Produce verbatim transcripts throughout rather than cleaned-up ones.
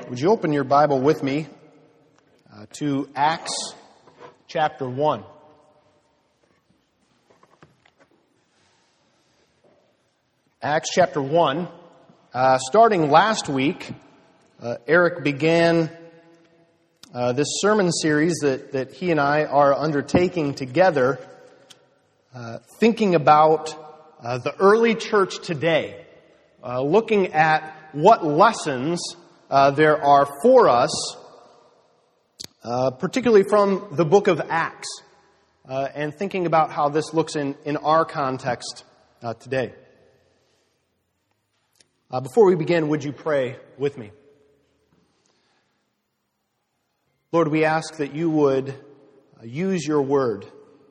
Would you open your Bible with me uh, to Acts chapter one? Acts chapter one. Uh, starting last week, uh, Eric began uh, this sermon series that, that he and I are undertaking together, uh, thinking about uh, the early church today, uh, looking at what lessons uh, there are for us, uh, particularly from the book of Acts, uh, and thinking about how this looks in, in our context uh, today. Uh, before we begin, would you pray with me? Lord, we ask that you would uh, use your word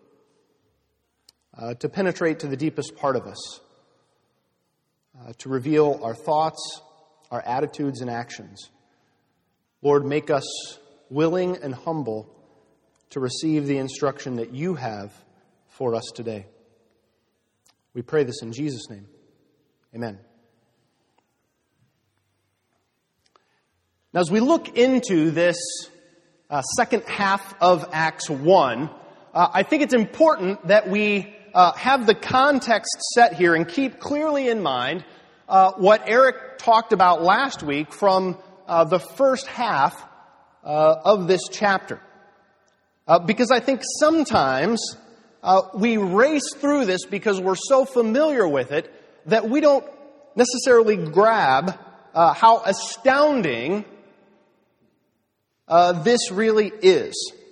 uh, to penetrate to the deepest part of us, uh, to reveal our thoughts, our attitudes, and actions. Lord, make us willing and humble to receive the instruction that you have for us today. We pray this in Jesus' name. Amen. Now, as we look into this uh, second half of Acts one, uh, I think it's important that we uh, have the context set here and keep clearly in mind uh, what Eric talked about last week from uh, the first half uh, of this chapter. Uh, because I think sometimes uh, we race through this because we're so familiar with it that we don't necessarily grab uh, how astounding Uh, this really is.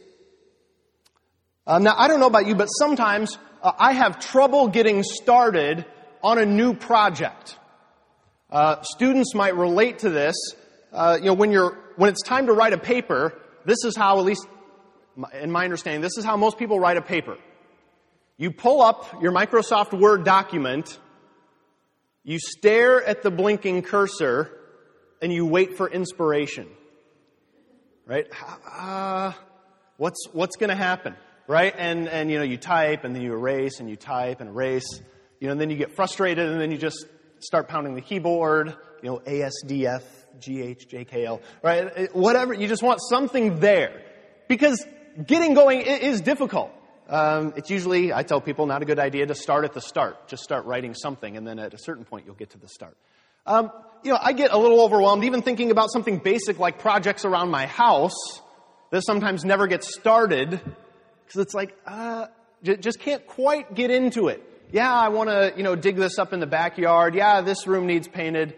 Uh, now, I don't know about you, but sometimes uh, I have trouble getting started on a new project. Uh, students might relate to this. Uh, you know, when you're when it's time to write a paper, this is how, at least in my understanding, this is how most people write a paper. You pull up your Microsoft Word document, you stare at the blinking cursor, and you wait for inspiration. Right? Uh, what's what's going to happen? Right? And and you know you type and then you erase and you type and erase. You know, and then you get frustrated and then you just start pounding the keyboard. You know, A S D F G H J K L. Right? Whatever. You just want something there because getting going is difficult. Um, it's usually, I tell people, not a good idea to start at the start. Just start writing something, and then at a certain point you'll get to the start. Um, you know, I get a little overwhelmed even thinking about something basic like projects around my house that sometimes never get started because it's like, uh, j- just can't quite get into it. Yeah, I want to, you know, dig this up in the backyard. Yeah, this room needs painted.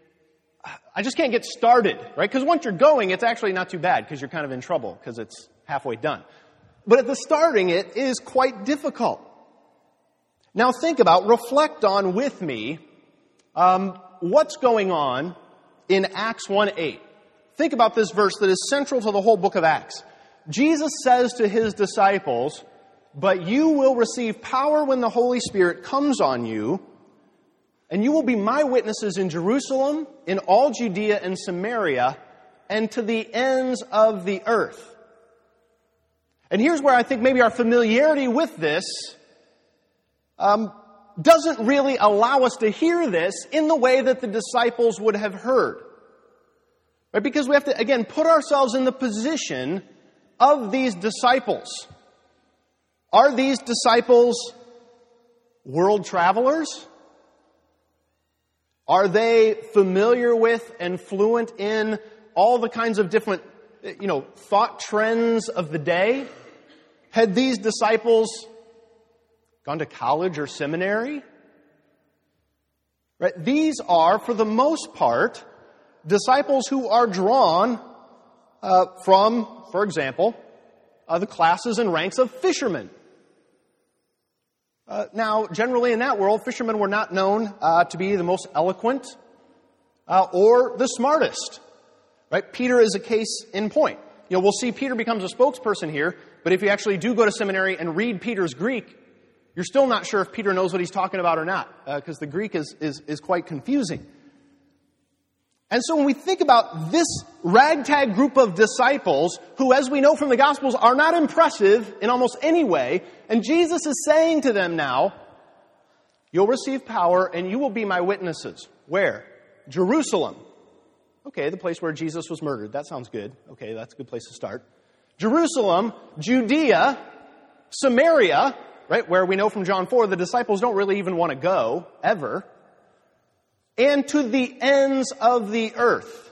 I just can't get started, right? Because once you're going, it's actually not too bad because you're kind of in trouble because it's halfway done. But at the starting, it is quite difficult. Now think about, reflect on with me, um, what's going on in Acts one eight? Think about this verse that is central to the whole book of Acts. Jesus says to his disciples, "But you will receive power when the Holy Spirit comes on you, and you will be my witnesses in Jerusalem, in all Judea and Samaria, and to the ends of the earth." And here's where I think maybe our familiarity with this um, doesn't really allow us to hear this in the way that the disciples would have heard. Right? Because we have to, again, put ourselves in the position of these disciples. Are these disciples world travelers? Are they familiar with and fluent in all the kinds of different, you know, thought trends of the day? Had these disciples gone to college or seminary? Right? These are, for the most part, disciples who are drawn uh, from, for example, uh, the classes and ranks of fishermen. Uh, now, generally in that world, fishermen were not known uh, to be the most eloquent uh, or the smartest. Right? Peter is a case in point. You know, we'll see Peter becomes a spokesperson here, but if you actually do go to seminary and read Peter's Greek, you're still not sure if Peter knows what he's talking about or not, because uh, the Greek is, is, is quite confusing. And so when we think about this ragtag group of disciples, who, as we know from the Gospels, are not impressive in almost any way, and Jesus is saying to them now, you'll receive power and you will be my witnesses. Where? Jerusalem. Okay, the place where Jesus was murdered. That sounds good. Okay, that's a good place to start. Jerusalem, Judea, Samaria, right, where we know from John four the disciples don't really even want to go, ever, and to the ends of the earth.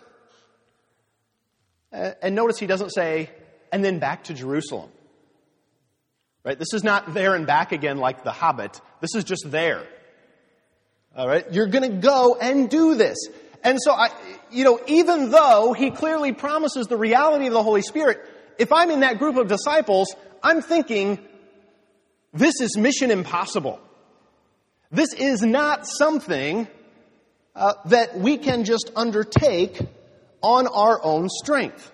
Uh, and notice he doesn't say, and then back to Jerusalem. Right? This is not there and back again like the Hobbit. This is just there. All right? You're going to go and do this. And so, I, you know, even though he clearly promises the reality of the Holy Spirit, if I'm in that group of disciples, I'm thinking, this is mission impossible. This is not something uh, that we can just undertake on our own strength.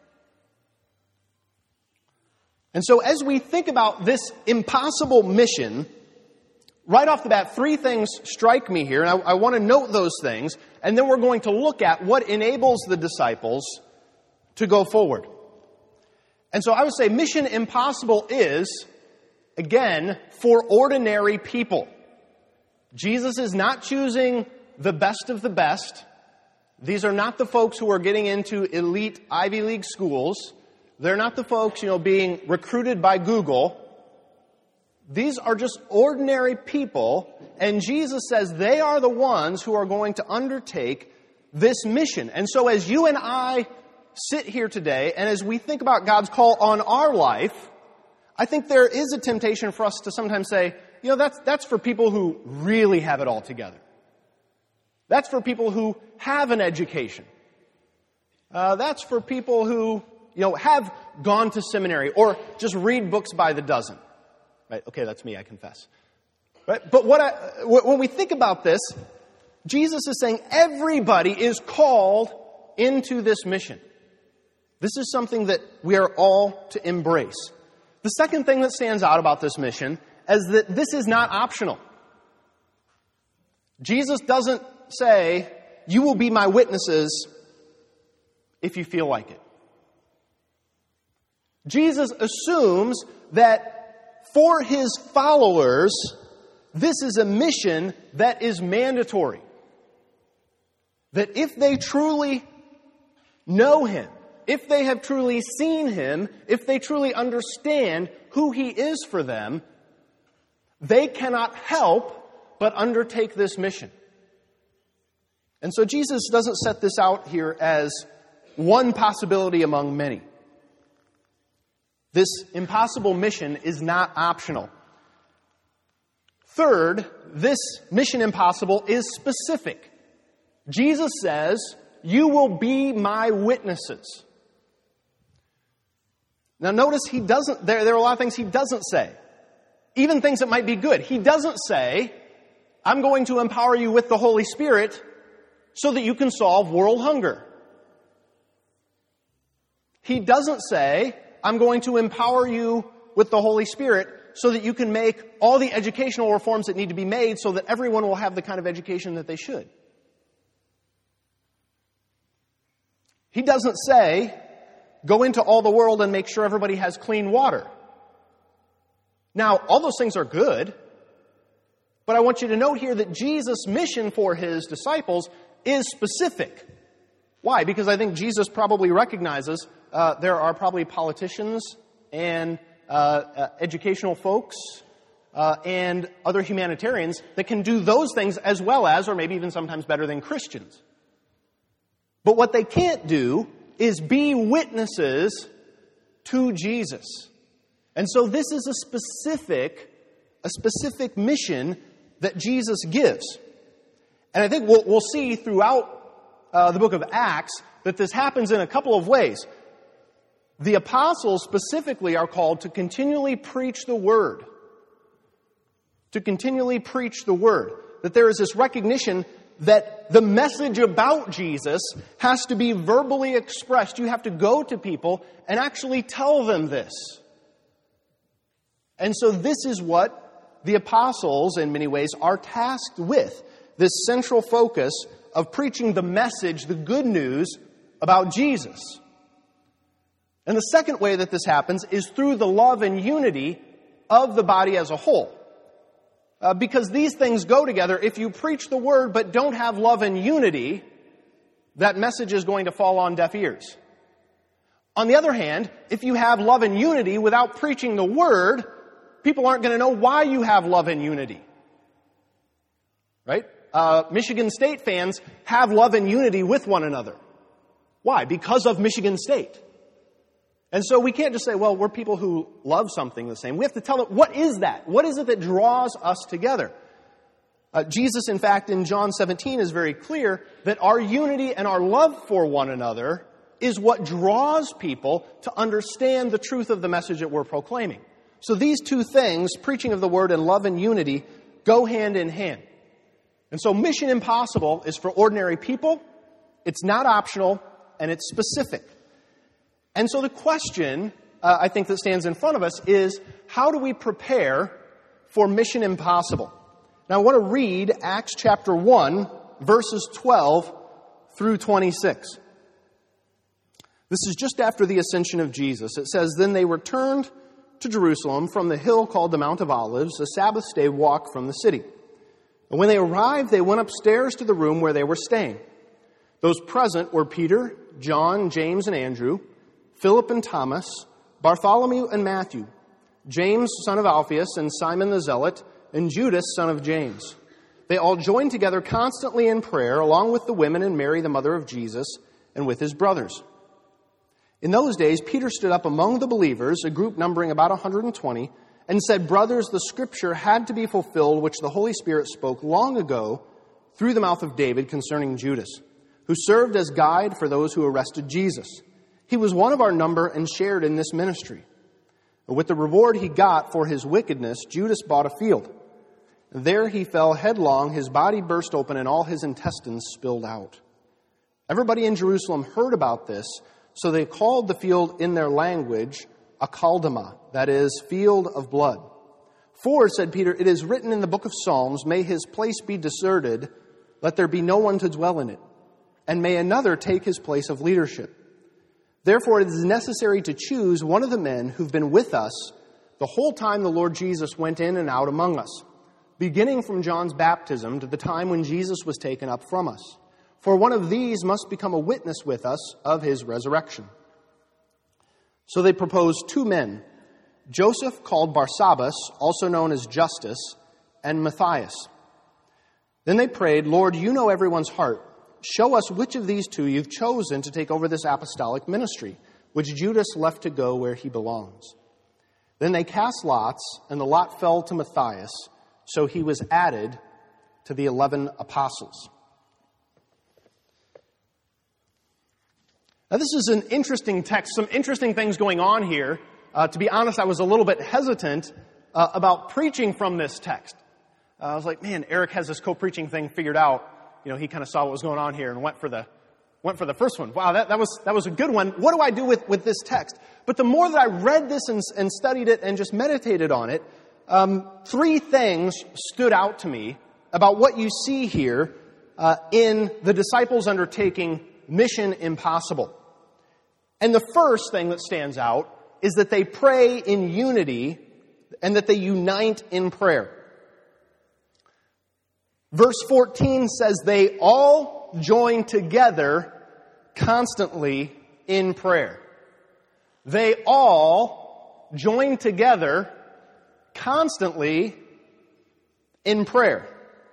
And so as we think about this impossible mission, right off the bat, three things strike me here, and I, I want to note those things, and then we're going to look at what enables the disciples to go forward. And so I would say mission impossible is, again, for ordinary people. Jesus is not choosing the best of the best. These are not the folks who are getting into elite Ivy League schools. They're not the folks, you know, being recruited by Google. These are just ordinary people, and Jesus says they are the ones who are going to undertake this mission. And so as you and I sit here today, and as we think about God's call on our life, I think there is a temptation for us to sometimes say, you know, that's, that's for people who really have it all together. That's for people who have an education. Uh, that's for people who, you know, have gone to seminary or just read books by the dozen. Right? Okay, that's me, I confess. Right? But what I, when we think about this, Jesus is saying everybody is called into this mission. This is something that we are all to embrace. The second thing that stands out about this mission is that this is not optional. Jesus doesn't say, you will be my witnesses if you feel like it. Jesus assumes that for his followers, this is a mission that is mandatory. That if they truly know him, if they have truly seen him, if they truly understand who he is for them, they cannot help but undertake this mission. And so Jesus doesn't set this out here as one possibility among many. This impossible mission is not optional. Third, this mission impossible is specific. Jesus says, you will be my witnesses. Now notice he doesn't, there, there are a lot of things he doesn't say. Even things that might be good. He doesn't say, I'm going to empower you with the Holy Spirit so that you can solve world hunger. He doesn't say, I'm going to empower you with the Holy Spirit so that you can make all the educational reforms that need to be made so that everyone will have the kind of education that they should. He doesn't say, go into all the world and make sure everybody has clean water. Now, all those things are good, but I want you to note here that Jesus' mission for his disciples is specific. Why? Because I think Jesus probably recognizes uh, there are probably politicians and uh, uh, educational folks uh, and other humanitarians that can do those things as well as, or maybe even sometimes better than Christians. But what they can't do is be witnesses to Jesus. And so this is a specific, a specific mission that Jesus gives. And I think we'll, we'll see throughout uh, the book of Acts that this happens in a couple of ways. The apostles specifically are called to continually preach the word. To continually preach the word. That there is this recognition that the message about Jesus has to be verbally expressed. You have to go to people and actually tell them this. And so this is what the apostles, in many ways, are tasked with. This central focus of preaching the message, the good news about Jesus. And the second way that this happens is through the love and unity of the body as a whole. Uh, because these things go together. If you preach the word but don't have love and unity, that message is going to fall on deaf ears. On the other hand, if you have love and unity without preaching the Word, people aren't going to know why you have love and unity. Right? Uh, Michigan State fans have love and unity with one another. Why? Because of Michigan State. And so we can't just say, well, we're people who love something the same. We have to tell them, what is that? What is it that draws us together? Uh, Jesus, in fact, in John seventeen is very clear that our unity and our love for one another is what draws people to understand the truth of the message that we're proclaiming. So these two things, preaching of the Word and love and unity, go hand in hand. And so Mission Impossible is for ordinary people, it's not optional, and it's specific. And so the question, uh, I think, that stands in front of us is, how do we prepare for Mission Impossible? Now I want to read Acts chapter one, verses twelve through twenty-six. This is just after the ascension of Jesus. It says, "Then they returned to Jerusalem from the hill called the Mount of Olives, a Sabbath day walk from the city. And when they arrived, they went upstairs to the room where they were staying. Those present were Peter, John, James, and Andrew, Philip and Thomas, Bartholomew and Matthew, James, son of Alphaeus, and Simon the Zealot, and Judas, son of James. They all joined together constantly in prayer, along with the women and Mary, the mother of Jesus, and with his brothers. In those days, Peter stood up among the believers, a group numbering about one hundred twenty, and said, 'Brothers, the scripture had to be fulfilled, which the Holy Spirit spoke long ago through the mouth of David concerning Judas, who served as guide for those who arrested Jesus. He was one of our number and shared in this ministry. But with the reward he got for his wickedness, Judas bought a field. There he fell headlong, his body burst open, and all his intestines spilled out. Everybody in Jerusalem heard about this, so they called the field in their language Akaldama, that is, field of blood. For, said Peter, it is written in the book of Psalms, may his place be deserted, let there be no one to dwell in it, and may another take his place of leadership. Therefore it is necessary to choose one of the men who've been with us the whole time the Lord Jesus went in and out among us, beginning from John's baptism to the time when Jesus was taken up from us. For one of these must become a witness with us of his resurrection. So they proposed two men, Joseph called Barsabbas, also known as Justus, and Matthias. Then they prayed, Lord, you know everyone's heart. Show us which of these two you've chosen to take over this apostolic ministry, which Judas left to go where he belongs. Then they cast lots, and the lot fell to Matthias, so he was added to the eleven apostles. Now, this is an interesting text, some interesting things going on here. Uh, to be honest, I was a little bit hesitant uh, about preaching from this text. Uh, I was like, man, Eric has this co-preaching thing figured out. You know, he kind of saw what was going on here and went for the went for the first one. Wow, that, that was that was a good one. What do I do with, with this text? But the more that I read this and, and studied it and just meditated on it, um, three things stood out to me about what you see here uh, in the disciples undertaking Mission Impossible. And the first thing that stands out is that they pray in unity and that they unite in prayer. Verse fourteen says they all join together constantly in prayer. They all join together constantly in prayer.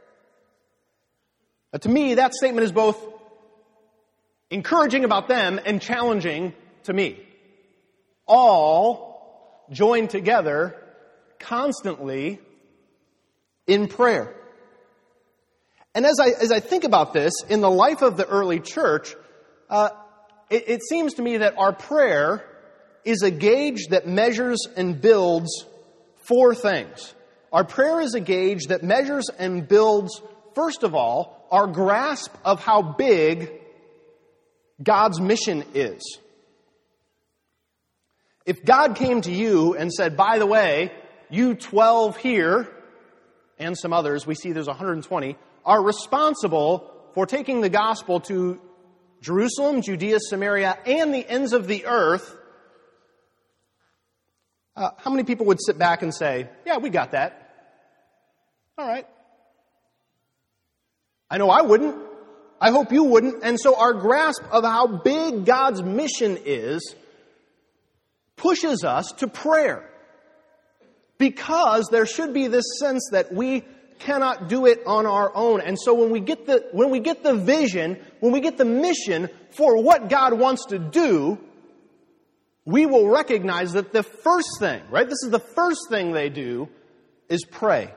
Now, to me, that statement is both encouraging about them and challenging to me. All join together constantly in prayer. And as I as I think about this, in the life of the early church, uh, it, it seems to me that our prayer is a gauge that measures and builds four things. Our prayer is a gauge that measures and builds, first of all, our grasp of how big God's mission is. If God came to you and said, by the way, you twelve here, and some others, we see there's one hundred twenty, are responsible for taking the gospel to Jerusalem, Judea, Samaria, and the ends of the earth, uh, how many people would sit back and say, yeah, we got that. All right. I know I wouldn't. I hope you wouldn't. And so our grasp of how big God's mission is pushes us to prayer. Because there should be this sense that we cannot do it on our own. And so when we get the, when we get the vision, when we get the mission for what God wants to do, we will recognize that the first thing, right? This is the first thing they do is pray.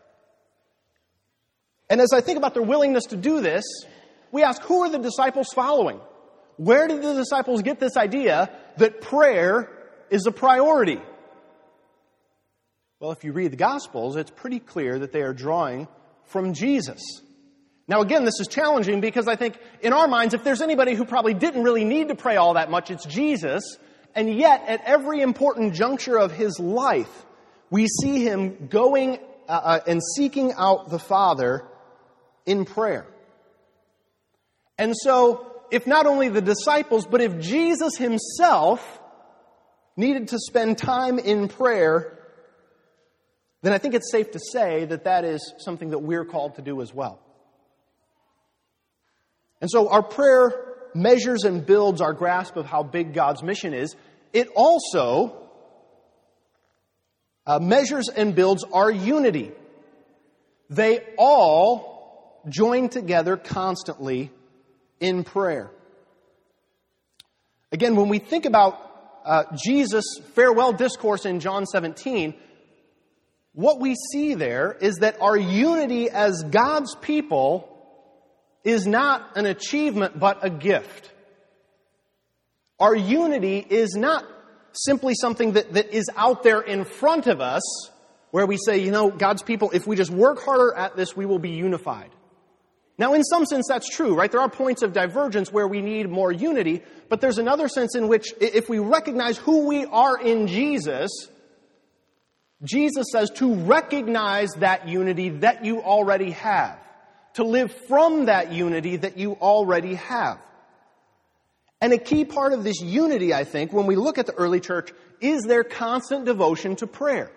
And as I think about their willingness to do this, we ask, who are the disciples following? Where did the disciples get this idea that prayer is a priority? Well, if you read the Gospels, it's pretty clear that they are drawing from Jesus. Now, again, this is challenging because I think in our minds, if there's anybody who probably didn't really need to pray all that much, it's Jesus. And yet, at every important juncture of his life, we see him going uh, uh, and seeking out the Father in prayer. And so, if not only the disciples, but if Jesus himself needed to spend time in prayer, then I think it's safe to say that that is something that we're called to do as well. And so our prayer measures and builds our grasp of how big God's mission is. It also uh, measures and builds our unity. They all join together constantly in prayer. Again, when we think about uh, Jesus' farewell discourse in John seventeen, what we see there is that our unity as God's people is not an achievement, but a gift. Our unity is not simply something that, that is out there in front of us, where we say, you know, God's people, if we just work harder at this, we will be unified. Now, in some sense, that's true, right? There are points of divergence where we need more unity, but there's another sense in which, if we recognize who we are in Jesus, Jesus says to recognize that unity that you already have, to live from that unity that you already have. And a key part of this unity, I think, when we look at the early church, is their constant devotion to prayer.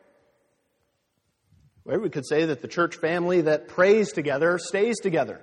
Well, we could say that the church family that prays together stays together.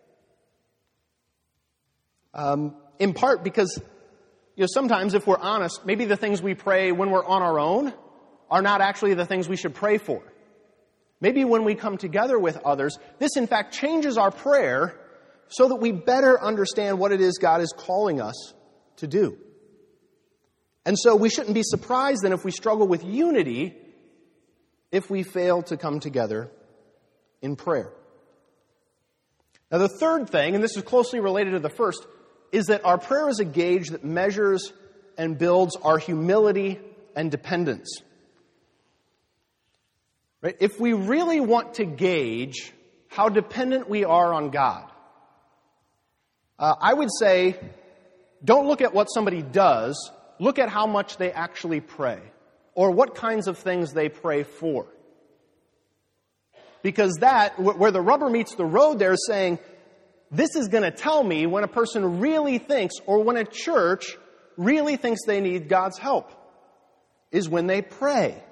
Um, in part because, you know, sometimes if we're honest, maybe the things we pray when we're on our own are not actually the things we should pray for. Maybe when we come together with others, this in fact changes our prayer so that we better understand what it is God is calling us to do. And so we shouldn't be surprised then if we struggle with unity if we fail to come together in prayer. Now the third thing, and this is closely related to the first, is that our prayer is a gauge that measures and builds our humility and dependence. Right? If we really want to gauge how dependent we are on God, uh, I would say, don't look at what somebody does, look at how much they actually pray, or what kinds of things they pray for. Because that, where the rubber meets the road there, is saying, this is going to tell me when a person really thinks, or when a church really thinks they need God's help, is when they pray.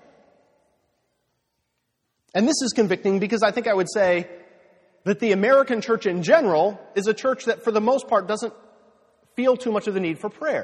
And this is convicting because I think I would say that the American church in general is a church that for the most part doesn't feel too much of the need for prayer.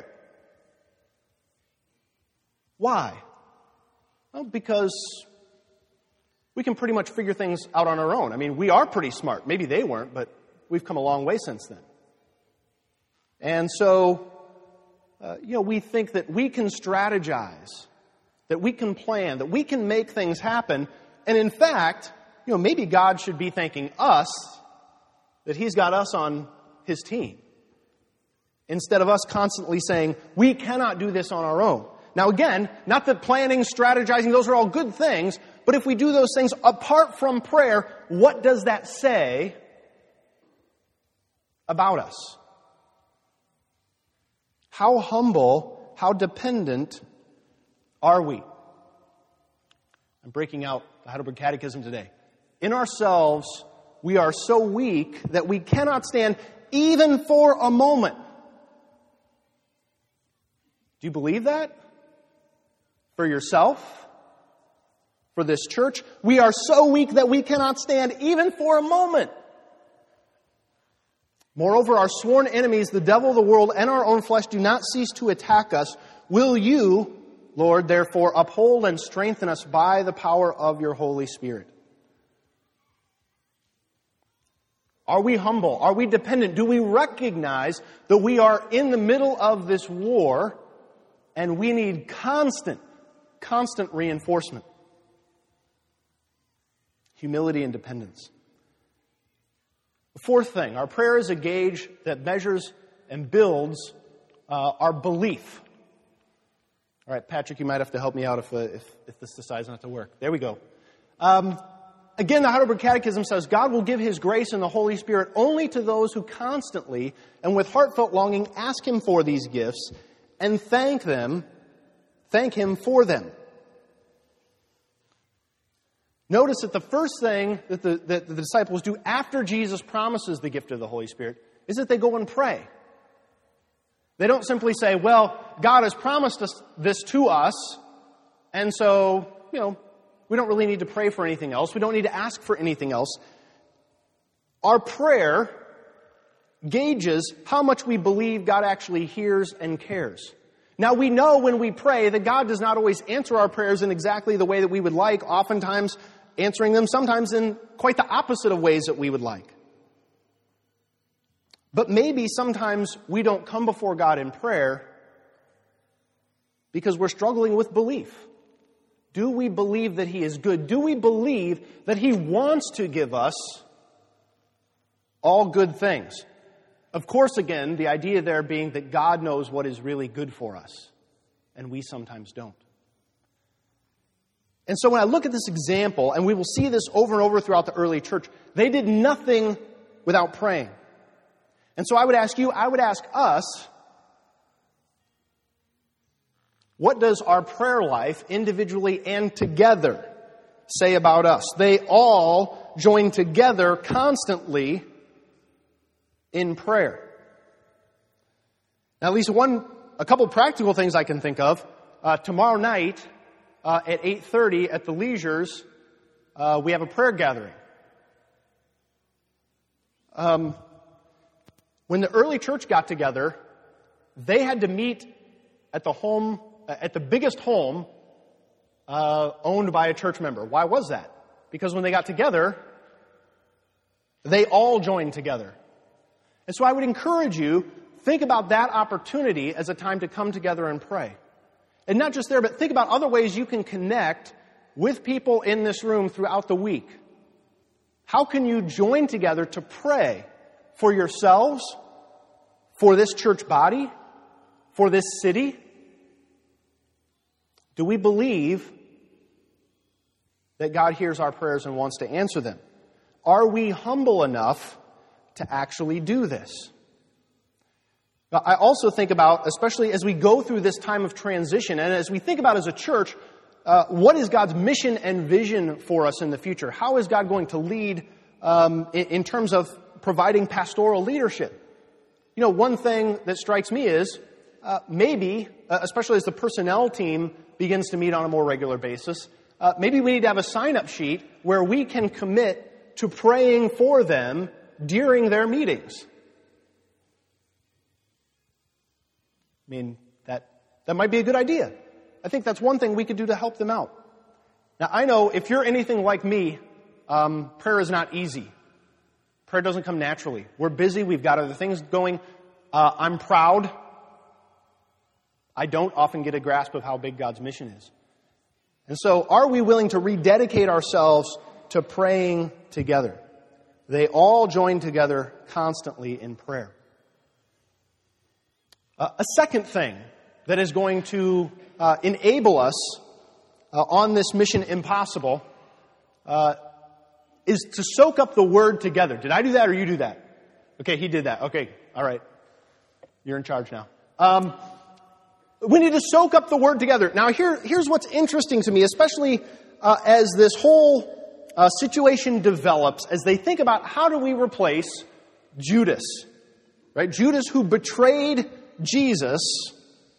Why? Well, because we can pretty much figure things out on our own. I mean, we are pretty smart. Maybe they weren't, but we've come a long way since then. And so, uh, you know, we think that we can strategize, that we can plan, that we can make things happen. And in fact, you know, maybe God should be thanking us that He's got us on His team, instead of us constantly saying, we cannot do this on our own. Now again, not that planning, strategizing, those are all good things, but if we do those things apart from prayer, what does that say about us? How humble, how dependent are we? I'm breaking out the Heidelberg Catechism today. In ourselves, we are so weak that we cannot stand even for a moment. Do you believe that? For yourself? For this church? We are so weak that we cannot stand even for a moment. Moreover, our sworn enemies, the devil, the world, and our own flesh, do not cease to attack us. Will you, Lord, therefore, uphold and strengthen us by the power of your Holy Spirit? Are we humble? Are we dependent? Do we recognize that we are in the middle of this war and we need constant, constant reinforcement? Humility and dependence. The fourth thing, our prayer is a gauge that measures and builds uh, our belief. All right, Patrick, you might have to help me out if, uh, if, if this decides not to work. There we go. Um, again, the Heidelberg Catechism says, God will give His grace and the Holy Spirit only to those who constantly and with heartfelt longing ask Him for these gifts and thank them, thank Him for them. Notice that the first thing that the, that the disciples do after Jesus promises the gift of the Holy Spirit is that they go and pray. They don't simply say, well, God has promised us this to us, and so, you know, we don't really need to pray for anything else. We don't need to ask for anything else. Our prayer gauges how much we believe God actually hears and cares. Now, we know when we pray that God does not always answer our prayers in exactly the way that we would like, oftentimes answering them sometimes in quite the opposite of ways that we would like. But maybe sometimes we don't come before God in prayer because we're struggling with belief. Do we believe that He is good? Do we believe that He wants to give us all good things? Of course, again, the idea there being that God knows what is really good for us, and we sometimes don't. And so when I look at this example, and we will see this over and over throughout the early church, they did nothing without praying. And so I would ask you, I would ask us, what does our prayer life, individually and together, say about us? They all join together constantly in prayer. Now, at least one, a couple practical things I can think of. Uh, tomorrow night uh, at eight thirty at the Leisures, uh, we have a prayer gathering. Um, when the early church got together, they had to meet at the home, at the biggest home uh, owned by a church member. Why was that? Because when they got together, they all joined together. And so I would encourage you, think about that opportunity as a time to come together and pray. And not just there, but think about other ways you can connect with people in this room throughout the week. How can you join together to pray for yourselves, for this church body, for this city? Do we believe that God hears our prayers and wants to answer them? Are we humble enough to actually do this? Now, I also think about, especially as we go through this time of transition, and as we think about as a church, uh, what is God's mission and vision for us in the future? How is God going to lead um, in, in terms of providing pastoral leadership? You know, one thing that strikes me is uh, maybe, uh, especially as the personnel team begins to meet on a more regular basis, uh, maybe we need to have a sign-up sheet where we can commit to praying for them during their meetings. I mean, that that might be a good idea. I think that's one thing we could do to help them out. Now, I know if you're anything like me, um, prayer is not easy. Prayer doesn't come naturally. We're busy. We've got other things going. Uh, I'm proud. I don't often get a grasp of how big God's mission is. And so, are we willing to rededicate ourselves to praying together? They all join together constantly in prayer. Uh, a second thing that is going to uh, enable us uh, on this mission impossible uh, is to soak up the Word together. Did I do that or you do that? Okay, he did that. Okay, all right. You're in charge now. Um, we need to soak up the Word together. Now, here, here's what's interesting to me, especially uh, as this whole uh, situation develops, as they think about how do we replace Judas, right? Judas who betrayed Jesus.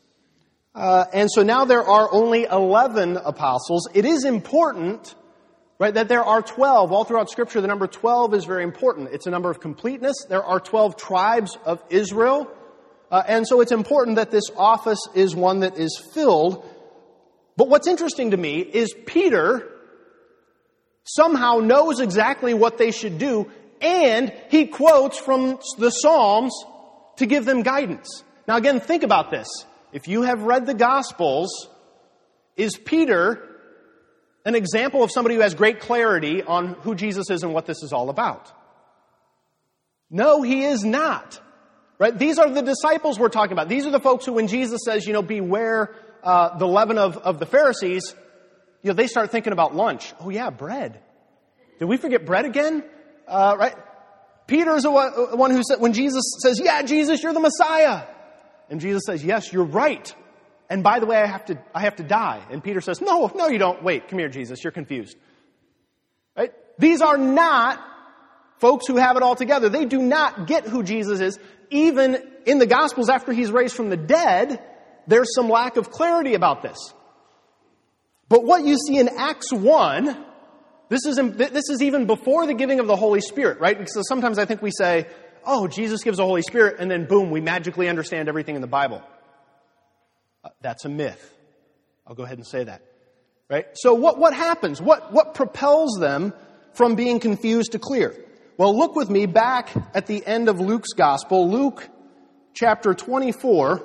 Uh, and so now there are only eleven apostles. It is important Right? That there are twelve. All throughout Scripture, the number twelve is very important. It's a number of completeness. There are twelve tribes of Israel. Uh, and so it's important that this office is one that is filled. But what's interesting to me is Peter somehow knows exactly what they should do, and he quotes from the Psalms to give them guidance. Now again, think about this. If you have read the Gospels, is Peter an example of somebody who has great clarity on who Jesus is and what this is all about? No, he is not. Right? These are the disciples we're talking about. These are the folks who, when Jesus says, you know, beware uh, the leaven of, of the Pharisees, you know, they start thinking about lunch. Oh yeah, bread. Did we forget bread again? Uh, right? Peter's the one who said, when Jesus says, yeah, Jesus, you're the Messiah. And Jesus says, yes, you're right. And by the way, I have to, I have to die. And Peter says, no, no, you don't. Wait, come here, Jesus. You're confused. Right? These are not folks who have it all together. They do not get who Jesus is. Even in the Gospels, after he's raised from the dead, there's some lack of clarity about this. But what you see in Acts one, this is, this is even before the giving of the Holy Spirit, right? Because sometimes I think we say, oh, Jesus gives the Holy Spirit, and then boom, we magically understand everything in the Bible. Uh, that's a myth. I'll go ahead and say that. Right? So what, what happens? What, what propels them from being confused to clear? Well, look with me back at the end of Luke's Gospel, Luke chapter twenty-four,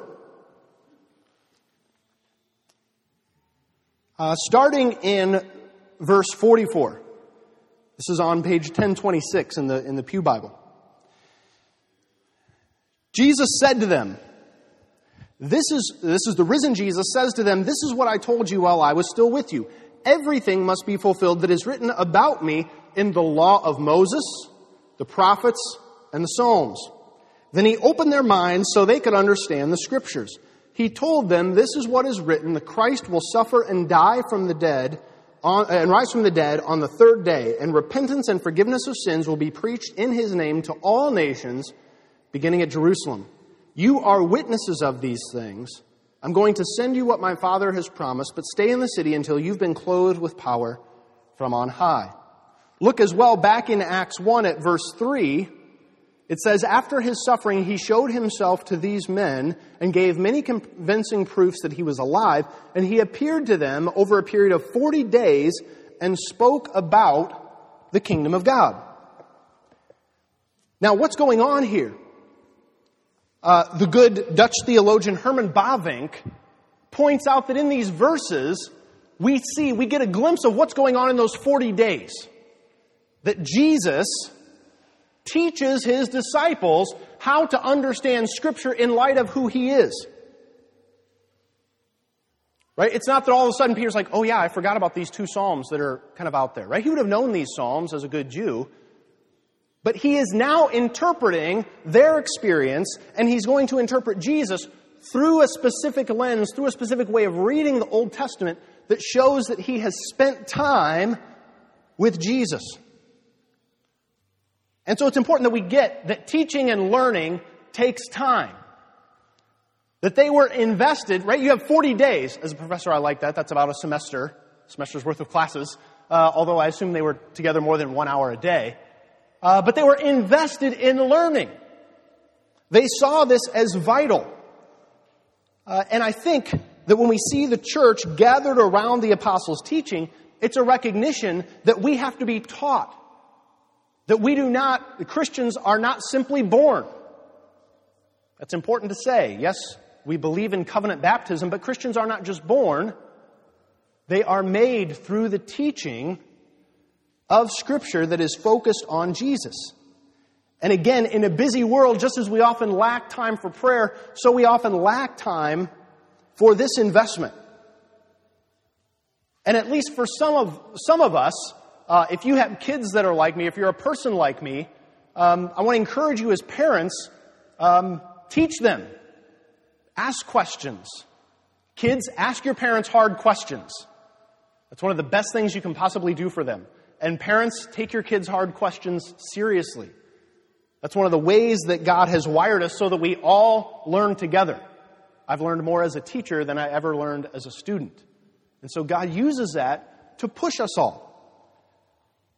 uh, starting in verse forty-four. This is on page ten twenty-six in the, in the Pew Bible. Jesus said to them, This is, this is the risen Jesus says to them, this is what I told you while I was still with you. Everything must be fulfilled that is written about me in the law of Moses, the prophets, and the Psalms. Then he opened their minds so they could understand the Scriptures. He told them, this is what is written, the Christ will suffer and die from the dead, on, and rise from the dead on the third day, and repentance and forgiveness of sins will be preached in his name to all nations, beginning at Jerusalem. You are witnesses of these things. I'm going to send you what my Father has promised, but stay in the city until you've been clothed with power from on high. Look as well back in Acts one at verse three. It says, after his suffering, he showed himself to these men and gave many convincing proofs that he was alive, and he appeared to them over a period of forty days and spoke about the kingdom of God. Now, what's going on here? Uh, the good Dutch theologian Herman Bavinck points out that in these verses, we see, we get a glimpse of what's going on in those forty days. That Jesus teaches his disciples how to understand Scripture in light of who he is. Right? It's not that all of a sudden Peter's like, oh yeah, I forgot about these two Psalms that are kind of out there. Right? He would have known these Psalms as a good Jew. But he is now interpreting their experience, and he's going to interpret Jesus through a specific lens, through a specific way of reading the Old Testament that shows that he has spent time with Jesus. And so it's important that we get that teaching and learning takes time. That they were invested, right? You have forty days. As a professor, I like that. That's about a semester, semester's worth of classes. Uh, although I assume they were together more than one hour a day. Uh, but they were invested in learning. They saw this as vital. Uh, and I think that when we see the church gathered around the apostles' teaching, it's a recognition that we have to be taught. That we do not, the Christians are not simply born. That's important to say. Yes, we believe in covenant baptism, but Christians are not just born. They are made through the teaching of Scripture that is focused on Jesus. And again, in a busy world, just as we often lack time for prayer, so we often lack time for this investment. And at least for some of some of us, uh, if you have kids that are like me, if you're a person like me, um, I want to encourage you as parents, um, teach them. Ask questions. Kids, ask your parents hard questions. That's one of the best things you can possibly do for them. And parents, take your kids' hard questions seriously. That's one of the ways that God has wired us so that we all learn together. I've learned more as a teacher than I ever learned as a student. And so God uses that to push us all.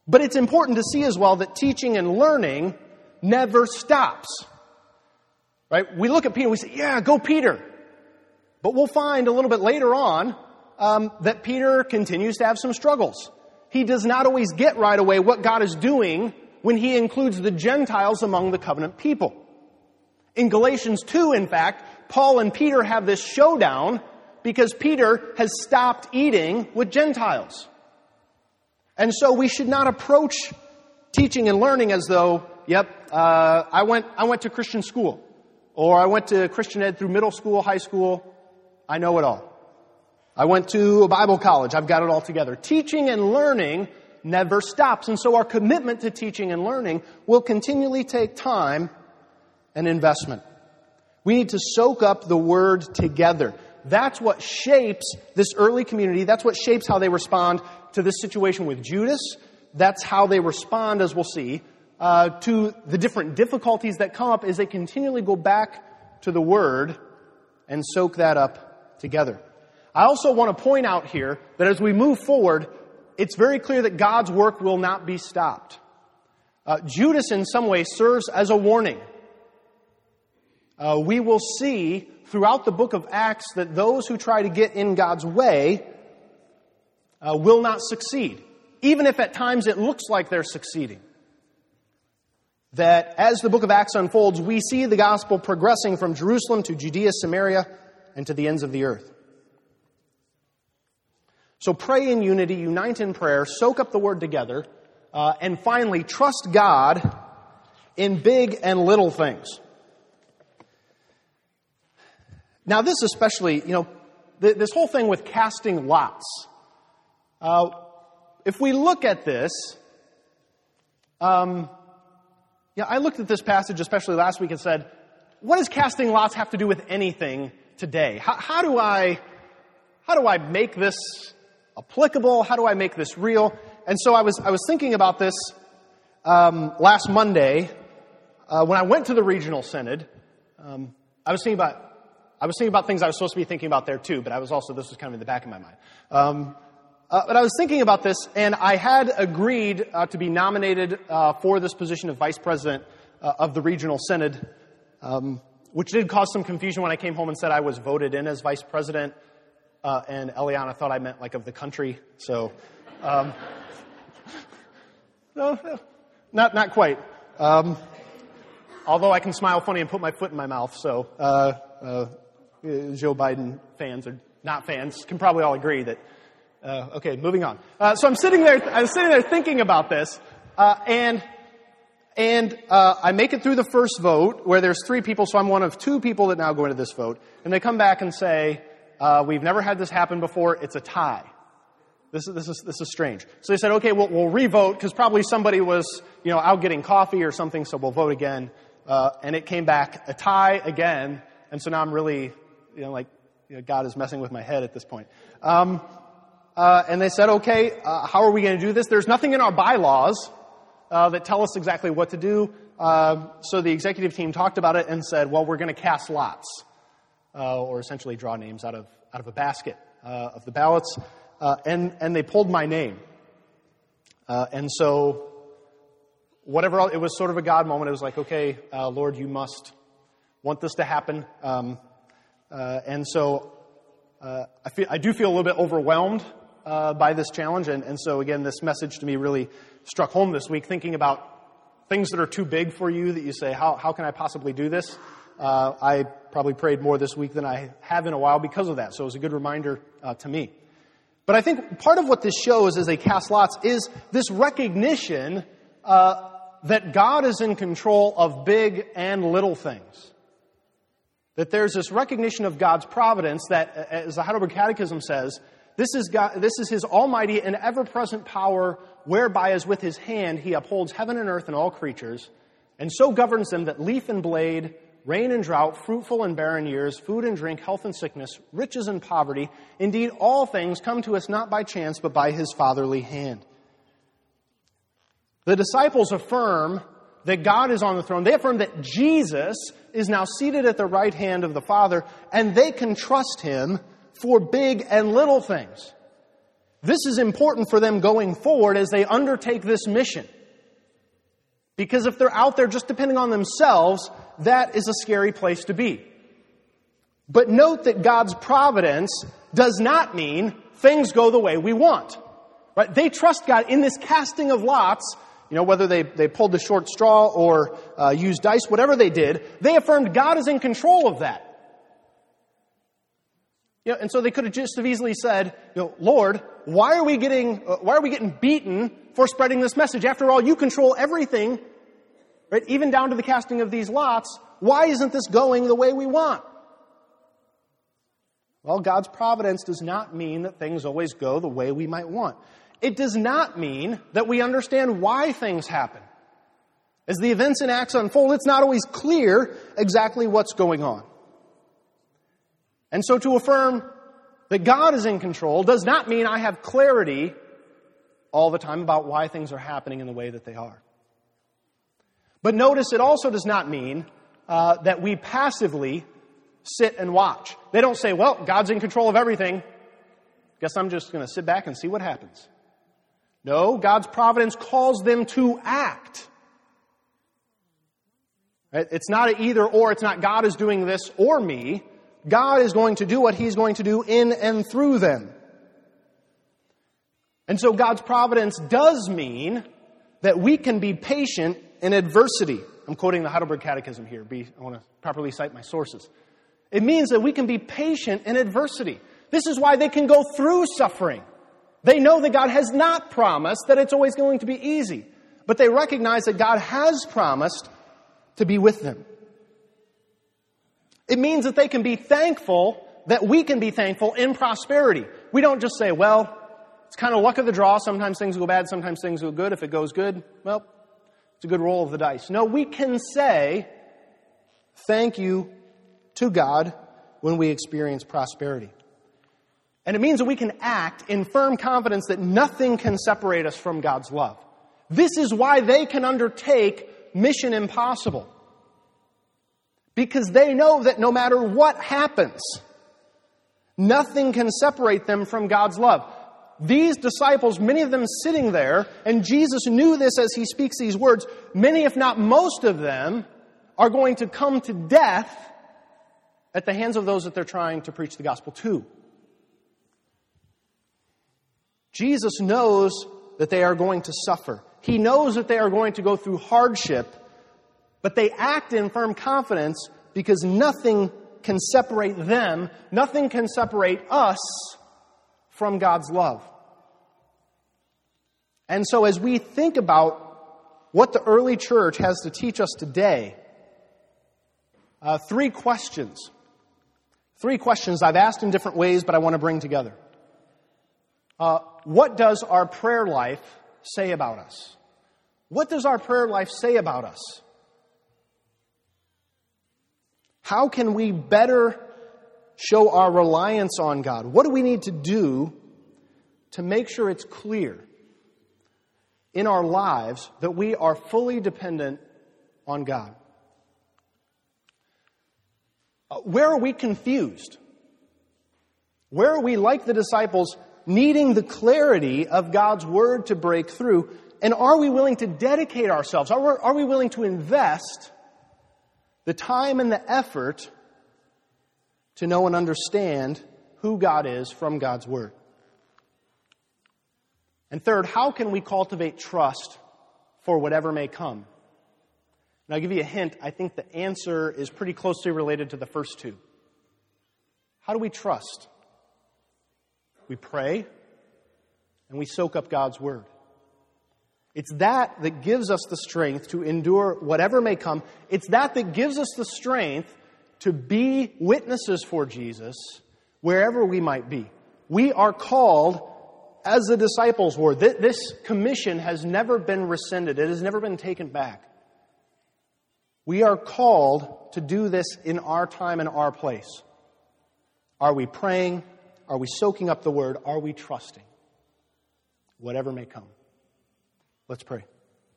But it's important to see as well that teaching and learning never stops. Right? We look at Peter and we say, yeah, go Peter. But we'll find a little bit later on um, that Peter continues to have some struggles. He does not always get right away what God is doing when he includes the Gentiles among the covenant people. In Galatians two, in fact, Paul and Peter have this showdown because Peter has stopped eating with Gentiles. And so we should not approach teaching and learning as though, yep, uh, I went I went to Christian school, or I went to Christian ed through middle school, high school, I know it all. I went to a Bible college, I've got it all together. Teaching and learning never stops, and so our commitment to teaching and learning will continually take time and investment. We need to soak up the Word together. That's what shapes this early community. That's what shapes how they respond to this situation with Judas. That's how they respond, as we'll see, uh, to the different difficulties that come up as they continually go back to the Word and soak that up together. I also want to point out here that as we move forward, it's very clear that God's work will not be stopped. Uh, Judas, in some way, serves as a warning. Uh, we will see throughout the book of Acts that those who try to get in God's way uh, will not succeed, even if at times it looks like they're succeeding. That as the book of Acts unfolds, we see the gospel progressing from Jerusalem to Judea, Samaria, and to the ends of the earth. So pray in unity, unite in prayer, soak up the Word together, uh, and finally, trust God in big and little things. Now, this especially, you know, th- this whole thing with casting lots. Uh, if we look at this, um, yeah, I looked at this passage, especially last week, and said, what does casting lots have to do with anything today? How, how do I, how do I make this applicable? How do I make this real? And so I was, I was thinking about this um, last Monday uh, when I went to the regional synod. Um, I was thinking about. I was thinking about things I was supposed to be thinking about there too, but I was also, this was kind of in the back of my mind. Um, uh, but I was thinking about this, and I had agreed uh, to be nominated uh, for this position of vice president uh, of the regional synod, um, which did cause some confusion when I came home and said I was voted in as vice president, uh, and Eliana thought I meant like of the country, so, um, no, not, not quite. Um, although I can smile funny and put my foot in my mouth, so, uh, uh, Joe Biden fans or not fans can probably all agree that, uh, okay, moving on. Uh, so I'm sitting there, I was sitting there thinking about this, uh, and, and, uh, I make it through the first vote where there's three people, so I'm one of two people that now go into this vote, and they come back and say, uh, we've never had this happen before, it's a tie. This is, this is, this is strange. So they said, okay, we'll, we'll re-vote, because probably somebody was, you know, out getting coffee or something, so we'll vote again, uh, and it came back a tie again, and so now I'm really, you know, like, you know, God is messing with my head at this point. Um, uh, and they said, okay, uh, how are we going to do this? There's nothing in our bylaws uh, that tell us exactly what to do. Uh, so the executive team talked about it and said, well, we're going to cast lots, uh, or essentially draw names out of out of a basket uh, of the ballots. Uh, and and they pulled my name. Uh, and so whatever else, it was sort of a God moment. It was like, okay, uh, Lord, you must want this to happen. Um, uh, and so uh, I, feel, I do feel a little bit overwhelmed uh, by this challenge. And, and so, again, this message to me really struck home this week, thinking about things that are too big for you that you say, how, how can I possibly do this? Uh, I probably prayed more this week than I have in a while because of that. So it was a good reminder uh, to me. But I think part of what this shows as they cast lots is this recognition uh, that God is in control of big and little things. That there's this recognition of God's providence that, as the Heidelberg Catechism says, this is God, this is His almighty and ever-present power, whereby as with His hand He upholds heaven and earth and all creatures, and so governs them that leaf and blade, rain and drought, fruitful and barren years, food and drink, health and sickness, riches and poverty, indeed all things come to us not by chance, but by His fatherly hand. The disciples affirm that God is on the throne. They affirm that Jesus is now seated at the right hand of the Father, and they can trust Him for big and little things. This is important for them going forward as they undertake this mission. Because if they're out there just depending on themselves, that is a scary place to be. But note that God's providence does not mean things go the way we want. Right? They trust God in this casting of lots. You know, whether they, they pulled the short straw or uh, used dice, whatever they did, they affirmed God is in control of that. You know, and so they could have just have easily said, you know, Lord, why are we getting uh, why are we getting beaten for spreading this message? After all, you control everything, right? Even down to the casting of these lots. Why isn't this going the way we want? Well, God's providence does not mean that things always go the way we might want. It does not mean that we understand why things happen. As the events in Acts unfold, it's not always clear exactly what's going on. And so to affirm that God is in control does not mean I have clarity all the time about why things are happening in the way that they are. But notice it also does not mean uh, that we passively sit and watch. They don't say, well, God's in control of everything. Guess I'm just going to sit back and see what happens. No, God's providence calls them to act. Right? It's not an either or. It's not God is doing this or me. God is going to do what He's going to do in and through them. And so God's providence does mean that we can be patient in adversity. I'm quoting the Heidelberg Catechism here. Be, I want to properly cite my sources. It means that we can be patient in adversity. This is why they can go through suffering. They know that God has not promised that it's always going to be easy. But they recognize that God has promised to be with them. It means that they can be thankful, that we can be thankful in prosperity. We don't just say, well, it's kind of luck of the draw. Sometimes things go bad, sometimes things go good. If it goes good, well, it's a good roll of the dice. No, we can say thank you to God when we experience prosperity. And it means that we can act in firm confidence that nothing can separate us from God's love. This is why they can undertake Mission Impossible. Because they know that no matter what happens, nothing can separate them from God's love. These disciples, many of them sitting there, and Jesus knew this as He speaks these words, many if not most of them are going to come to death at the hands of those that they're trying to preach the gospel to. Jesus knows that they are going to suffer. He knows that they are going to go through hardship, but they act in firm confidence because nothing can separate them, nothing can separate us from God's love. And so as we think about what the early church has to teach us today, uh, three questions. Three questions I've asked in different ways, but I want to bring together. Uh, what does our prayer life say about us? What does our prayer life say about us? How can we better show our reliance on God? What do we need to do to make sure it's clear in our lives that we are fully dependent on God? Uh, where are we confused? Where are we, like the disciples, needing the clarity of God's Word to break through? And are we willing to dedicate ourselves? Are we, are we willing to invest the time and the effort to know and understand who God is from God's Word? And third, how can we cultivate trust for whatever may come? And I'll give you a hint. I think the answer is pretty closely related to the first two. How do we trust? We pray and we soak up God's Word. It's that that gives us the strength to endure whatever may come. It's that that gives us the strength to be witnesses for Jesus wherever we might be. We are called, as the disciples were. This commission has never been rescinded. It has never been taken back. We are called to do this in our time and our place. Are we praying? Are we soaking up the Word? Are we trusting? Whatever may come. Let's pray.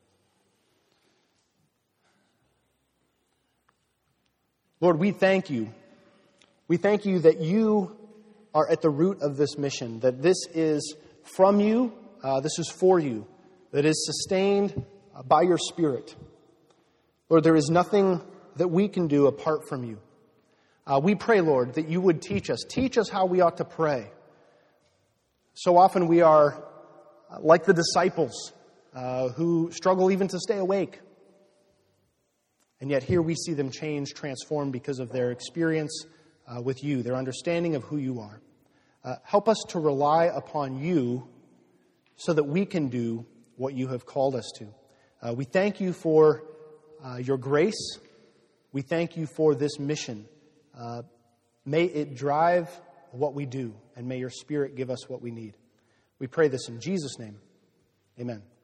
Lord, we thank you. We thank you that you are at the root of this mission, that this is from you. Uh, this is for you, that is sustained uh, by your Spirit. Lord, there is nothing that we can do apart from you. Uh, we pray, Lord, that you would teach us. Teach us how we ought to pray. So often we are uh, like the disciples uh, who struggle even to stay awake. And yet here we see them change, transformed because of their experience uh, with you, their understanding of who you are. Uh, help us to rely upon you so that we can do what you have called us to. Uh, we thank you for uh, your grace. We thank you for this mission. Uh, may it drive what we do, and may your Spirit give us what we need. We pray this in Jesus' name. Amen.